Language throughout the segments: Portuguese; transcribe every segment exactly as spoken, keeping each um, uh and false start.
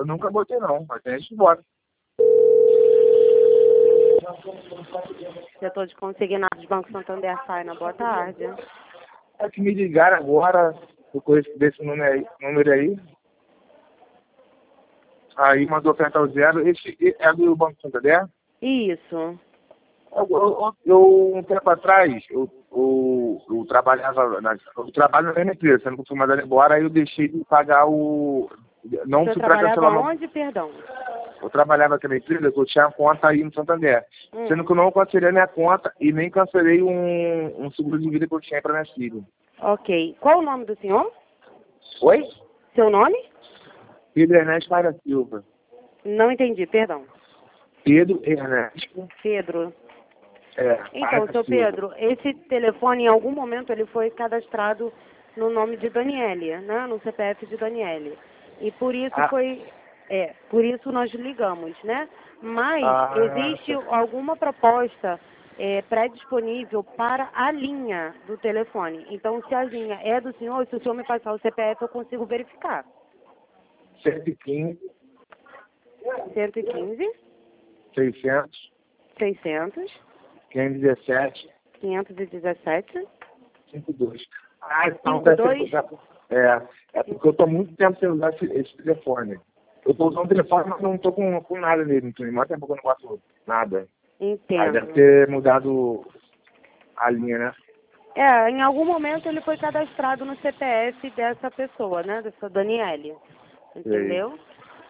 nunca botei não, mas tem gente que bota. Setor de consignados, Banco Santander, Faina, boa tarde. É que me ligaram agora, eu conheço desse número aí, número aí. Aí mandou apertar o zero. Esse é do Banco Santander? Isso. Eu, eu, eu, um tempo atrás, eu, eu, eu trabalhava, na, eu trabalho na mesma empresa, sendo que eu fui mandado embora, aí eu deixei de pagar o... Não Você fui para trabalhava cancelar onde, perdão? Eu trabalhava naquela empresa que eu tinha conta aí no Santander. Hum. Sendo que eu não cancelei a minha conta e nem cancelei um, um seguro de vida que eu tinha para minha filha. Ok. Qual o nome do senhor? Oi? Seu nome? Pedro Ernesto Paira Silva. Não entendi, perdão. Pedro Ernesto. Pedro. É, Então, Paira seu Silva. Pedro, esse telefone, em algum momento, ele foi cadastrado no nome de Daniele, né? No C P F de Daniele. E por isso Ah, foi... É, por isso nós ligamos, né? Mas ah, existe tá. alguma proposta é, pré-disponível para a linha do telefone. Então, se a linha é do senhor, se o senhor me passar o C P F, eu consigo verificar. cento e quinze, cento e quinze, seiscentos, seiscentos, quinhentos e dezessete, quinhentos e dezessete, cinquenta e dois. Ah, então cinquenta e deve dois. ser... É, é porque eu estou muito tempo sem usar esse, esse telefone. Eu estou usando o telefone, mas não estou com, com nada nele. Não tem mais tempo que eu não faço nada. Aí deve Entendo. ter mudado a linha, né? É, em algum momento ele foi cadastrado no C P F dessa pessoa, né? Dessa Daniele. Sei. Entendeu?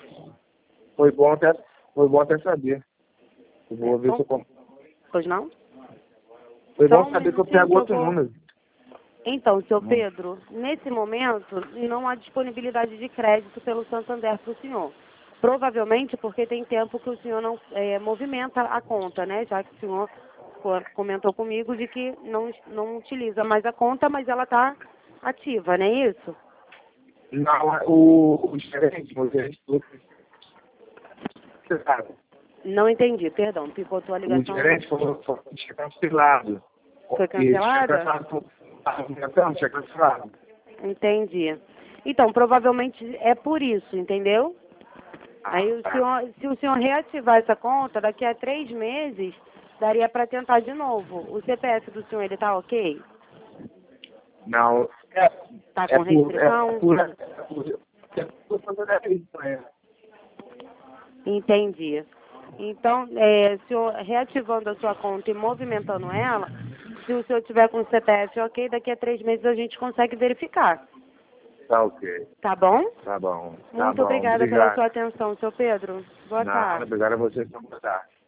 Foi bom até, foi bom até saber. Eu É, vou ver se só- eu compro. Pois não? Foi Só bom um saber que eu minutinho pego que eu outro vou... número. Então, seu Hum. Pedro, nesse momento não há disponibilidade de crédito pelo Santander para o senhor. Provavelmente porque tem tempo que o senhor não é, movimenta a conta, né? Já que o senhor co- comentou comigo de que não, não utiliza mais a conta, mas ela está ativa, não é isso? Não, o, o gerente, o gerente, você sabe, Não entendi, perdão, picotou a o ligação. gerente falou que tinha cancelado. Foi E tinha cancelada? cancelado, não, tinha cancelado. Entendi. Então, provavelmente é por isso, entendeu? Aí Ah, o tá. senhor, se o senhor reativar essa conta, daqui a três meses, daria para tentar de novo. O C P F do senhor, ele tá ok? Não, é, Tá é com por, é restrição? por, é por, é por Santander isso, né? Entendi. Então, é, o senhor reativando a sua conta e movimentando ela, se o senhor tiver com o C P F ok, daqui a três meses a gente consegue verificar. Tá ok. Tá bom? Tá bom. Tá Muito bom. obrigada pela Obrigado. sua atenção, seu Pedro. Boa Nada, tarde. obrigado a você por estar.